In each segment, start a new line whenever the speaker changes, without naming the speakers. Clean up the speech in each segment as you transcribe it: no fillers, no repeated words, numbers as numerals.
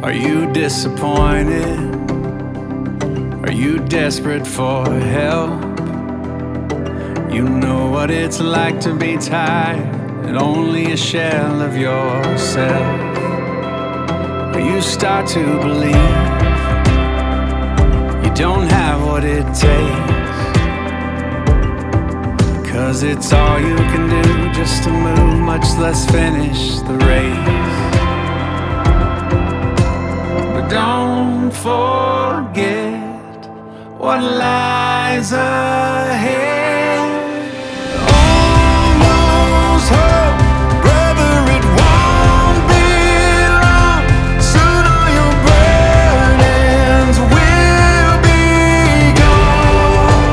Are you disappointed? Are you desperate for help? You know what it's like to be tired and only a shell of yourself. Or you start to believe you don't have what it takes, 'cause it's all you can do just to move, much less finish the race. But don't forget what lies ahead. Almost hope, brother, it won't be long. Soon all your burdens will be gone.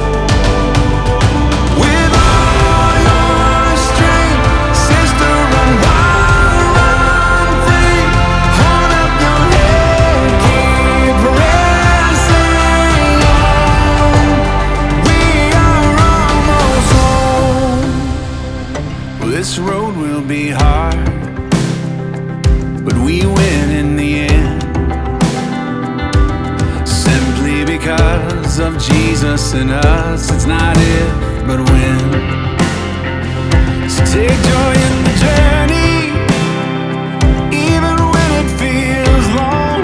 With all your strength, sister, run wild, run free. Hold up your head, keep pressing on. We are almost home. Well, this road will be hard, but we win in the end, simply because of Jesus in us. It's not if, but when. So take joy in the journey, even when it feels long.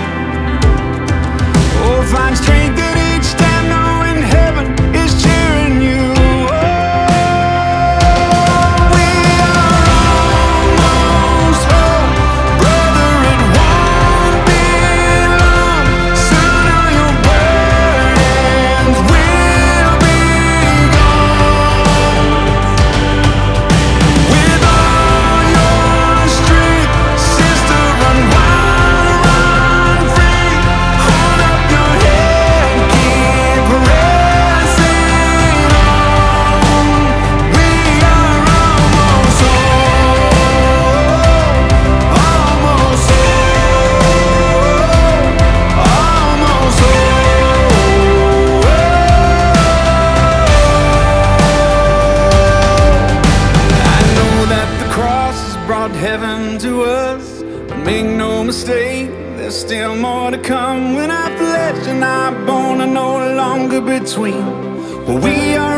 Oh, find strength in each step, knowing heaven is cheering you on. We are almost home, brother, it won't be long. Soon all your burdens will be gone. With all your strength, sister, run wild, run free. Hold up your head, keep pressing on. We are almost home, almost home, almost home. I know that the cross has brought heaven to us, but make no mistake, there's still more to come. When our flesh and our bone are no longer between, well, we are